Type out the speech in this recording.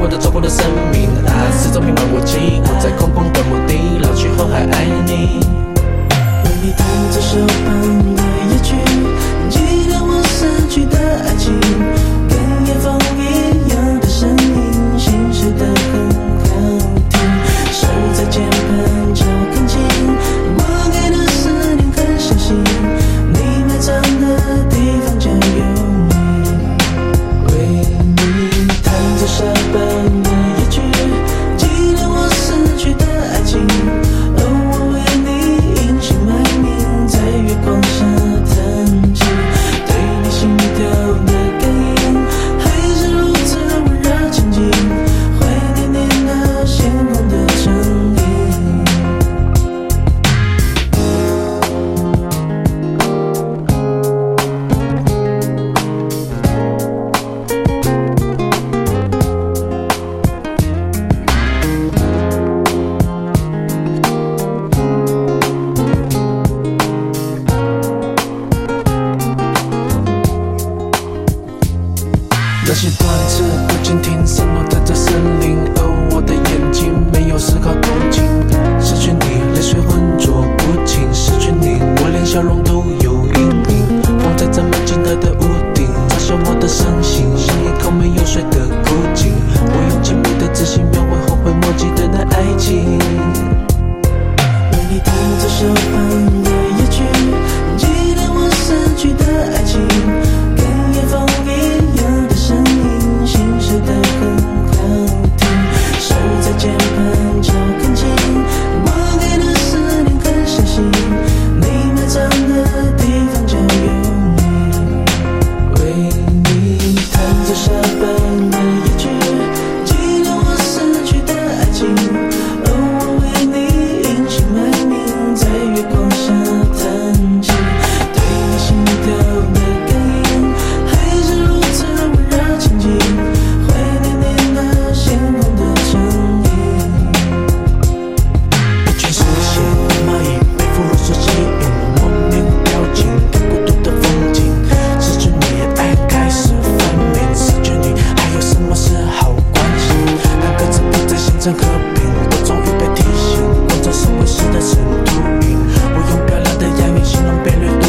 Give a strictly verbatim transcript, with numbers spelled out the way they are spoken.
我的走过的生命啊，始终弥漫我记忆，我在空旷的墓地，老去后还爱你。 为你弹奏手旁的夜曲，记得我逝去的爱情，跟夜风一样的声音，心碎得很好听。手在键盘敲更轻，我给的思念很相信，你埋葬的地方就有你。为你弹奏手旁的夜曲，记得我逝去的爱情，哦，我为你隐姓埋名，在月光下弹琴，对你心跳的感应，还是如此温热亲近，怀念年那鲜红的唇印。 那些段子不禁停，散落在这森林，而我的眼睛没有丝毫动静。失去你，泪水浑浊不清；失去你，我连笑容都有阴影。风在这门尽头的屋顶，嘲笑我的伤心，像一口没有水的枯井。我用精密的字形描绘后悔莫及的那爱情。 为你弹奏手旁的夜曲，记得我逝去的爱情，跟夜风一样的声音，心碎得很好听。手在键盘敲更轻，我给的思念很相信，你埋葬的地方就有你。为你弹奏手旁的夜曲，记得我逝去的爱情，哦，我为你隐姓埋名，在月光下弹琴，对你心跳的感应，还是如此温热亲近，怀念年那鲜红的唇印。 一群嗜血的蚂蚁被俘虏所吸引，莫名掉进孤独的风景。失去你，爱开始分明；失去你，还有什么是好关心？那个字不再形成和平，我终于被提醒，光照社会时的尘土印。我用漂亮的押韵形容被掠夺